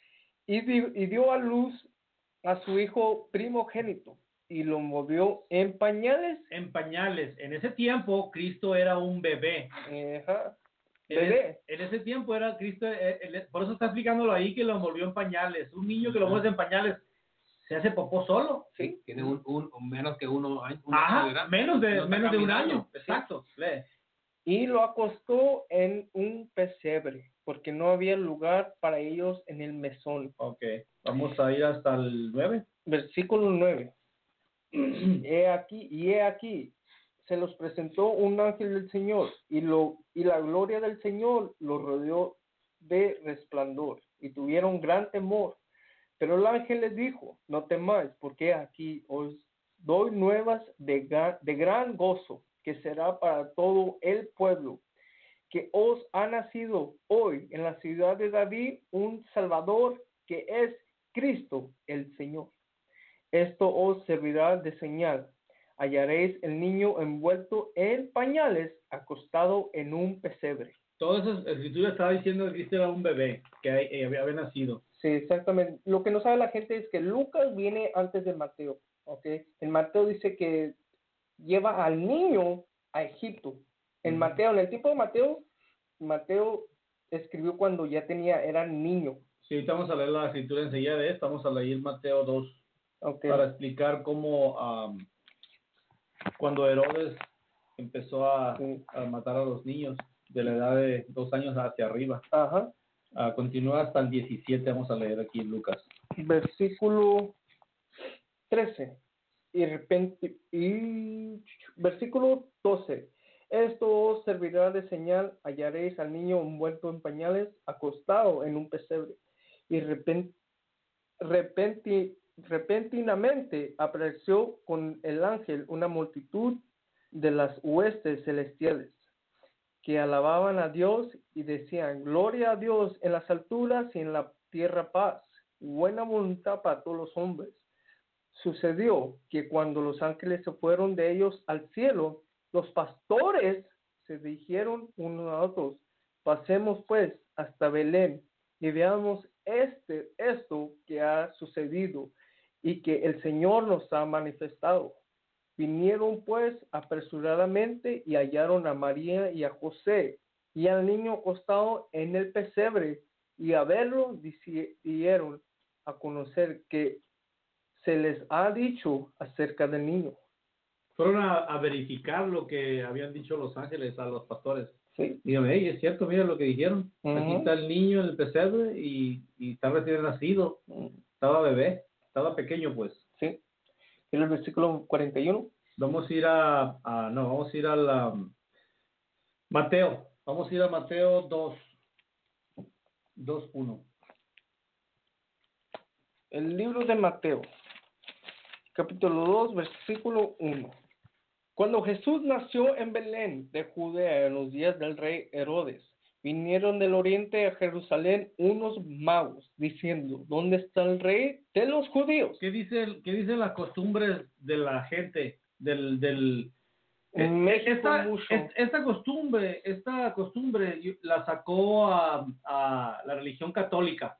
Y dio a luz a su hijo primogénito y lo movió en pañales. En pañales. En ese tiempo, Cristo era un bebé. Ajá. En ese tiempo era Cristo, por eso está explicándolo ahí que lo envolvió en pañales. Un niño que lo mueve en pañales se hace popó solo. Sí. Tiene menos que un año. Ajá, menos de un año. Sí. Exacto. Lee. Y lo acostó en un pesebre, porque no había lugar para ellos en el mesón. Ok, vamos a ir hasta el 9. Versículo 9. He aquí, se los presentó un ángel del Señor, y la gloria del Señor los rodeó de resplandor, y tuvieron gran temor. Pero el ángel les dijo, no temáis, porque aquí os doy nuevas de gran gozo, que será para todo el pueblo, que os ha nacido hoy en la ciudad de David un Salvador, que es Cristo el Señor. Esto os servirá de señal. Hallaréis el niño envuelto en pañales, acostado en un pesebre. Toda esa escritura estaba diciendo que Cristo era un bebé, que había nacido. Sí, exactamente. Lo que no sabe la gente es que Lucas viene antes de Mateo, ¿ok? En Mateo dice que lleva al niño a Egipto. En el tiempo de Mateo escribió cuando ya era niño. Sí, ahorita vamos a leer la escritura enseguida de esto. Vamos a leer Mateo 2 Okay. para explicar cómo cuando Herodes empezó a matar a los niños de la edad de 2 años hacia arriba. Ajá. Continúa hasta el 17, vamos a leer aquí en Lucas. Versículo 13. Versículo 12. Esto os servirá de señal, hallaréis al niño envuelto en pañales, acostado en un pesebre. Y repentinamente apareció con el ángel una multitud de las huestes celestiales, que alababan a Dios y decían: Gloria a Dios en las alturas y en la tierra paz, buena voluntad para todos los hombres. Sucedió que cuando los ángeles se fueron de ellos al cielo, los pastores se dijeron unos a otros: pasemos pues hasta Belén y veamos esto que ha sucedido y que el Señor nos ha manifestado. Vinieron pues apresuradamente y hallaron a María y a José y al niño acostado en el pesebre, y a verlo dieron a conocer que se les ha dicho acerca del niño. Fueron a verificar lo que habían dicho los ángeles a los pastores. Sí. Dígame, hey, es cierto, mira lo que dijeron. Ujú. Aquí está el niño en el pesebre y está recién nacido. Estaba bebé, estaba pequeño pues. Sí. En el versículo 41. Vamos a ir vamos a ir a Mateo. Vamos a ir a Mateo 2:1. El libro de Mateo, capítulo 2, versículo 1. Cuando Jesús nació en Belén de Judea en los días del rey Herodes, vinieron del oriente a Jerusalén unos magos, diciendo: ¿Dónde está el rey de los judíos? ¿Qué dicen las costumbres de la gente? En México mucho. Esta costumbre la sacó a la religión católica.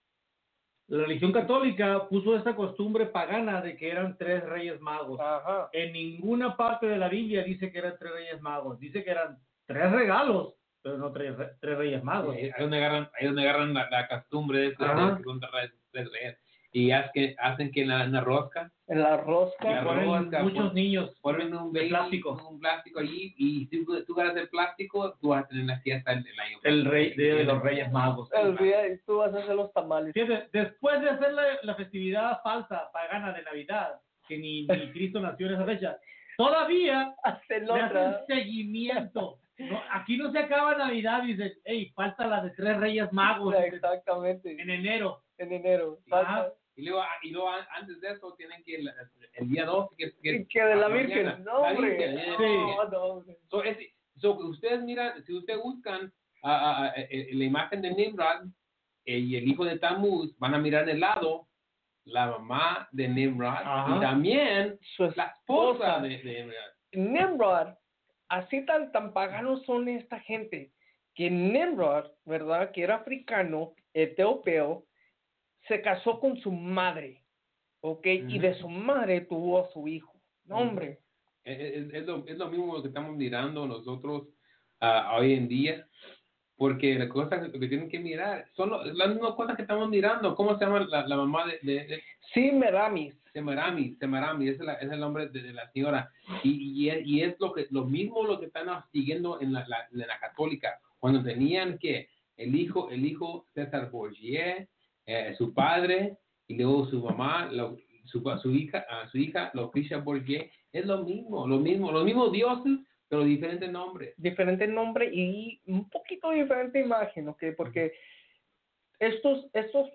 La religión católica puso esta costumbre pagana de que eran 3 reyes magos. Ajá. En ninguna parte de la Biblia dice que eran 3 reyes magos. Dice que eran 3 regalos, pero no 3 reyes magos. Ahí donde agarran la costumbre de que son 3 reyes. Y hacen que en la rosca. En la rosca. Ponen muchos niños Ponen un plástico allí, y si tú ganas el plástico, tú vas a tener la fiesta el año. El rey de los Reyes Magos. El día y tú vas a hacer los tamales. Fíjate, después de hacer la festividad falsa, pagana de Navidad, que ni Cristo nació en esa fecha, todavía Hacen le otra. hacen seguimiento. No, aquí no se acaba Navidad y dices, hey, falta la de 3 Reyes Magos. Exactamente. En enero. En enero. Ah, Y luego antes de eso tienen que el día 12 que de la Virgen. mañana, No, la hombre. Virgen, No. So, ustedes miran, si ustedes buscan la imagen de Nimrod y el hijo de Tammuz, van a mirar en el lado la mamá de Nimrod. Ajá. Y también Su la esposa de Nimrod. Nimrod, así tan paganos son esta gente, que Nimrod, ¿verdad? Que era africano, eteopeo, se casó con su madre, ¿ok? Y de su madre tuvo a su hijo. No, hombre. Es lo mismo que estamos mirando nosotros hoy en día, porque las cosas que tienen que mirar son las mismas cosas que estamos mirando. ¿Cómo se llama la mamá de Semiramis. Semiramis, ese es el nombre de la señora. Y es lo mismo lo que están siguiendo en la católica. Cuando tenían que el hijo César Borgia, su padre, y luego su mamá, su hija, Lucrecia Borgia, es lo mismo, los mismos dioses, pero diferentes nombres. Diferente nombre y un poquito diferente imagen, ¿ok? Porque estos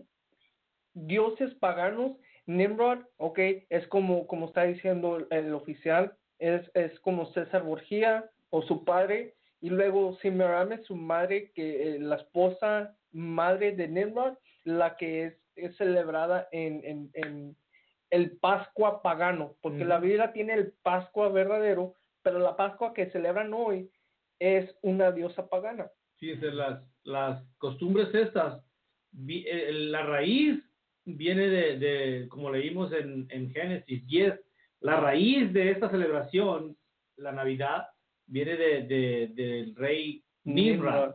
dioses paganos, Nimrod, ¿ok? Es como está diciendo el oficial, es como César Borgia o su padre, y luego Semiramis, su madre, que la esposa madre de Nimrod, la que es celebrada en el Pascua pagano, porque la Biblia tiene el Pascua verdadero, pero la Pascua que celebran hoy es una diosa pagana. Fíjense, las costumbres estas, la raíz viene de como leímos en Génesis 10, la raíz de esta celebración, la Navidad, viene del rey Nimrod.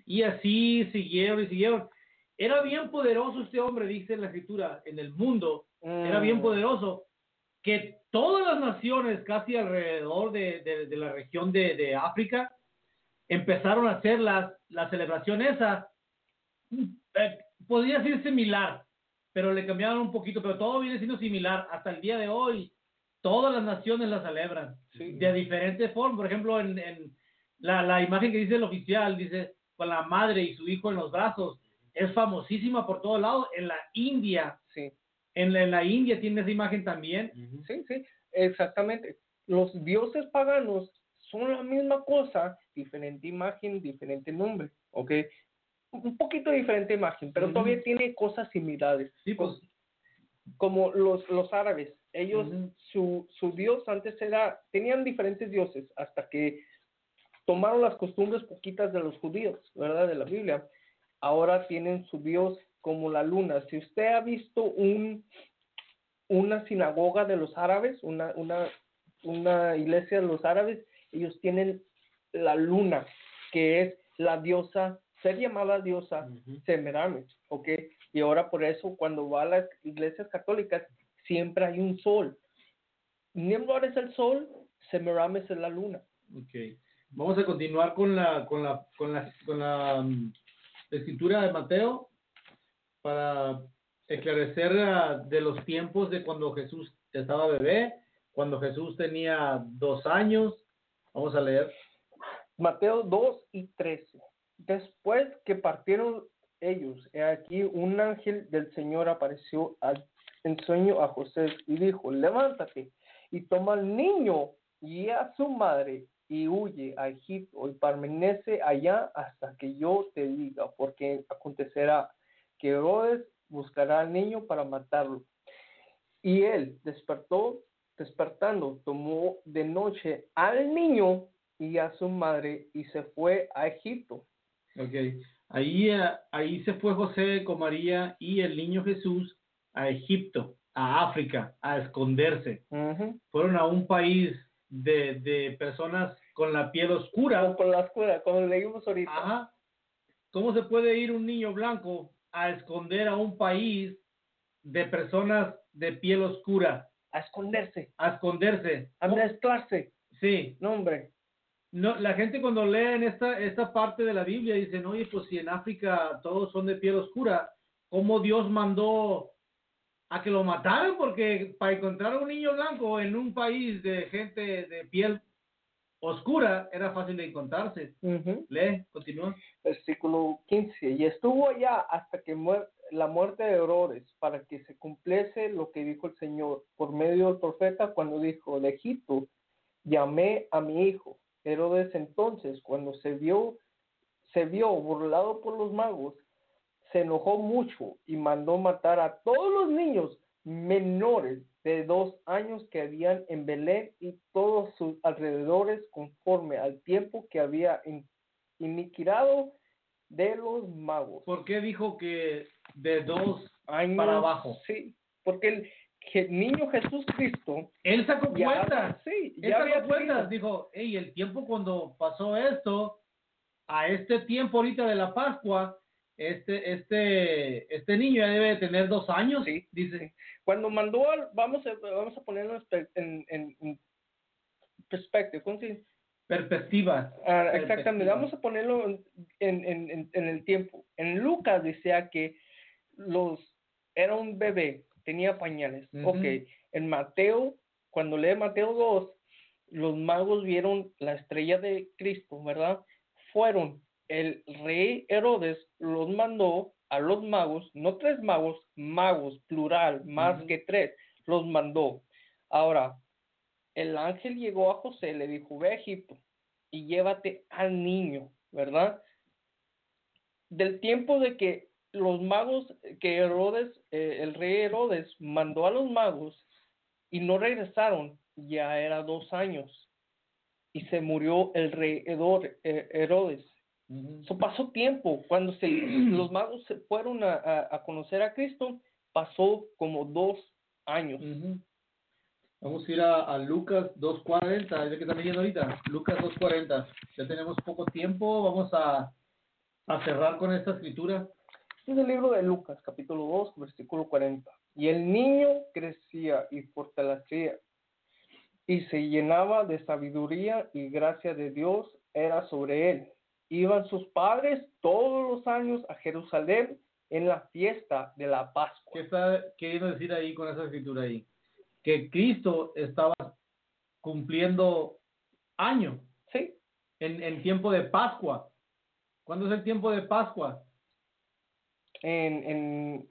Y así siguieron y siguieron. Era bien poderoso este hombre, dice en la escritura, en el mundo. Era bien poderoso, que todas las naciones casi alrededor de la región de África empezaron a hacer la celebración esa. Podría ser similar, pero le cambiaron un poquito, pero todo viene siendo similar. Hasta el día de hoy, todas las naciones la celebran de diferentes formas. Por ejemplo, en la imagen que dice el oficial, dice con la madre y su hijo en los brazos, es famosísima por todos lados. En la India, en la India tiene esa imagen también. Sí, exactamente. Los dioses paganos son la misma cosa, diferente imagen, diferente nombre, ¿ok? Un poquito diferente imagen, pero todavía tiene cosas similares. Sí, pues. Como los árabes, ellos, su dios antes tenían diferentes dioses, hasta que tomaron las costumbres poquitas de los judíos, ¿verdad? De la Biblia. Ahora tienen su dios como la luna. Si usted ha visto una sinagoga de los árabes, una iglesia de los árabes, ellos tienen la luna, que es la diosa, ser llamada diosa Semiramis, ¿ok? Y ahora por eso cuando va a las iglesias católicas siempre hay un sol. Nimrod es el sol, Semiramis es la luna. Okay. Vamos a continuar con la escritura de Mateo para esclarecer de los tiempos de cuando Jesús estaba bebé, cuando Jesús tenía 2 años. Vamos a leer. Mateo 2:13. Después que partieron ellos, he aquí un ángel del Señor apareció en sueño a José y dijo, levántate y toma al niño y a su madre y huye a Egipto y permanece allá hasta que yo te diga, porque acontecerá que Herodes buscará al niño para matarlo. Y él, despertando, tomó de noche al niño y a su madre y se fue a Egipto. Okay. Ahí se fue José con María y el niño Jesús a Egipto, a África, a esconderse. Fueron a un país de personas con la piel oscura. Con la oscura, como leímos ahorita. Ajá. ¿Cómo se puede ir un niño blanco a esconder a un país de personas de piel oscura? A esconderse. A mezclarse. Sí. No, hombre. No, la gente cuando leen esta parte de la Biblia dicen, oye, pues si en África todos son de piel oscura, ¿cómo Dios mandó a que lo mataran? Porque para encontrar a un niño blanco en un país de gente de piel oscura era fácil de encontrarse. Lee, continúa. Versículo 15. Y estuvo allá hasta que la muerte de Herodes, para que se cumpliese lo que dijo el Señor por medio del profeta cuando dijo, de Egipto llamé a mi hijo. Herodes entonces, cuando se vio burlado por los magos, se enojó mucho y mandó matar a todos los niños menores de 2 años que habían en Belén y todos sus alrededores, conforme al tiempo que había iniquidado de los magos. ¿Por qué dijo que de 2 años para abajo? Sí, porque el niño Jesús Cristo, él sacó cuentas. Sí, él sacó cuentas. Dijo, hey, el tiempo cuando pasó esto, a este tiempo ahorita de la Pascua, este niño ya debe de tener 2 años. Sí, dice. Sí. Cuando mandó vamos a ponerlo en perspectiva, ¿cómo se dice? Perspectiva. Exactamente, vamos a ponerlo en el tiempo. En Lucas decía que era un bebé, tenía pañales. Okay. En Mateo, cuando lee Mateo 2, los magos vieron la estrella de Cristo, ¿verdad? El rey Herodes los mandó a los magos, no 3 magos, plural, más que 3, los mandó. Ahora, el ángel llegó a José, le dijo, ve a Egipto y llévate al niño, ¿verdad? Del tiempo de que los magos, que Herodes, el rey Herodes mandó a los magos y no regresaron, ya era 2 años y se murió el rey Herodes. Eso pasó tiempo. Cuando los magos se fueron a conocer a Cristo, pasó como 2 años. Vamos a ir a Lucas 2:40, es el que están leyendo ahorita. Lucas 2:40. Ya tenemos poco tiempo, vamos a A cerrar con esta escritura. Este es el libro de Lucas, capítulo 2, versículo 40. Y el niño crecía y fortalecía y se llenaba de sabiduría y gracia de Dios era sobre él. Iban sus padres todos los años a Jerusalén en la fiesta de la Pascua. ¿Qué está queriendo decir ahí con esa escritura ahí? Que Cristo estaba cumpliendo año Sí, en tiempo de Pascua. ¿Cuándo es el tiempo de Pascua? en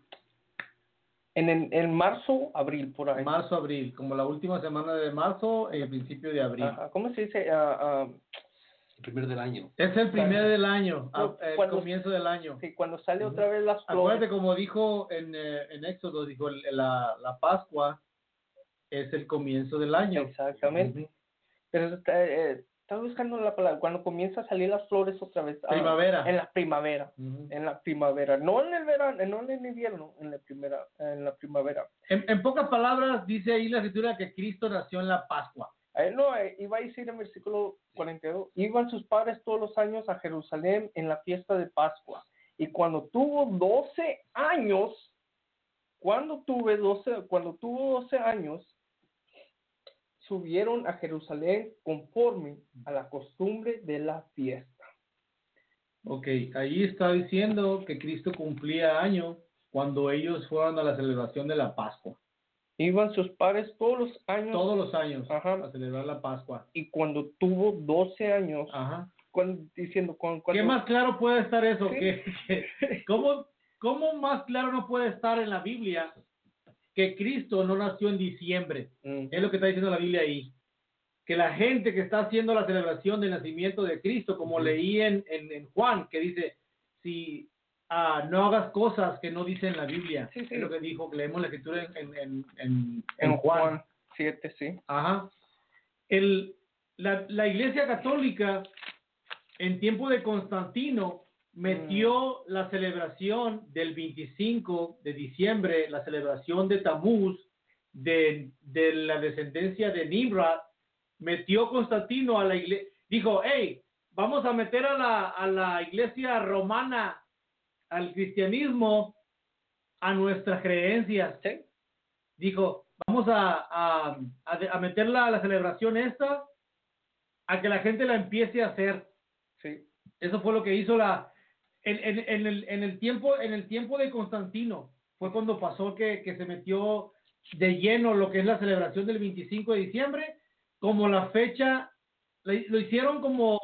marzo, abril, por ahí. Marzo, abril, como la última semana de marzo y el principio de abril. Ajá, ¿cómo se dice? El primero del año. Es el primer del año, el Cuando- comienzo del año. Sí, cuando sale otra vez las Acuérdate, flores. como dijo en Éxodo, dijo la Pascua es el comienzo del año. Exactamente. Ujú. Pero estaba buscando la palabra, cuando comienza a salir las flores otra vez. Primavera. En la primavera. Ujú. En la primavera. No en el verano, no en el invierno, en la primavera. En pocas palabras, dice ahí la escritura que Cristo nació en la Pascua. Iba a decir en versículo 42, iban sus padres todos los años a Jerusalén en la fiesta de Pascua. Y cuando tuvo 12 años, cuando tuvo 12 años, subieron a Jerusalén conforme a la costumbre de la fiesta. Ok, ahí está diciendo que Cristo cumplía año cuando ellos fueron a la celebración de la Pascua. Iban sus padres todos los años. Todos los años Ajá. a celebrar la Pascua. Y cuando tuvo 12 años, Ajá. diciendo, ¿Qué más claro puede estar eso? Sí. ¿Cómo más claro no puede estar en la Biblia que Cristo no nació en diciembre? Es lo que está diciendo la Biblia ahí. Que la gente que está haciendo la celebración del nacimiento de Cristo, como leí en Juan, que dice, si no hagas cosas que no dice en la Biblia. Sí, sí. Es lo que dijo, que leemos la escritura en en Juan 7, sí. Ajá. La Iglesia Católica, en tiempo de Constantino, metió la celebración del 25 de diciembre, la celebración de Tamuz, de la descendencia de Nimrod, metió Constantino a la iglesia, dijo, hey, vamos a meter a la iglesia romana, al cristianismo, a nuestras creencias. Sí. Dijo, vamos a meterla a la celebración esta, a que la gente la empiece a hacer. Sí. Eso fue lo que hizo en el tiempo de Constantino. Fue cuando pasó que se metió de lleno lo que es la celebración del 25 de diciembre, como la fecha, lo hicieron como,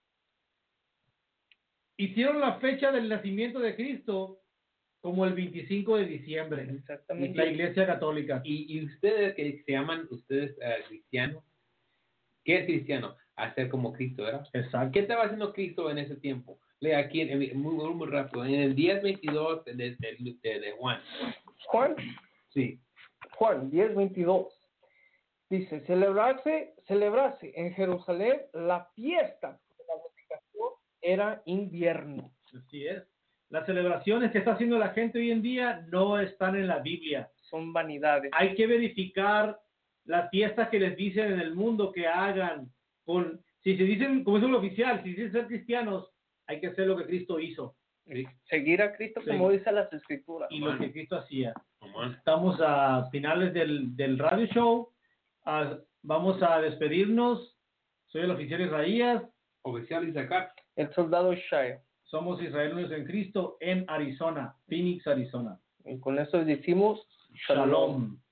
hicieron la fecha del nacimiento de Cristo como el 25 de diciembre. Exactamente. La Iglesia Católica. Y ustedes que se llaman cristianos, ¿qué es cristiano? Hacer como Cristo, ¿verdad? Exacto. ¿Qué estaba haciendo Cristo en ese tiempo? Lea aquí, muy rápido, en el 10:22 de Juan. Juan Sí. Juan 10:22 dice, celebrarse en Jerusalén la fiesta de la dedicación era invierno. Así es. Las celebraciones que está haciendo la gente hoy en día no están en la Biblia. Son vanidades. Hay que verificar las fiestas que les dicen en el mundo que hagan. Si se dicen, como es un oficial, si dicen ser cristianos, hay que hacer lo que Cristo hizo. Seguir a Cristo Sí. como dice las Escrituras. Y lo que Cristo hacía. Amén. Estamos a finales del radio show. Vamos a despedirnos. Soy el oficial Isaías. Oficial Isaac. El soldado Shaya. Somos Israel Unidos en Cristo en Arizona, Phoenix, Arizona. Y con eso decimos Shalom.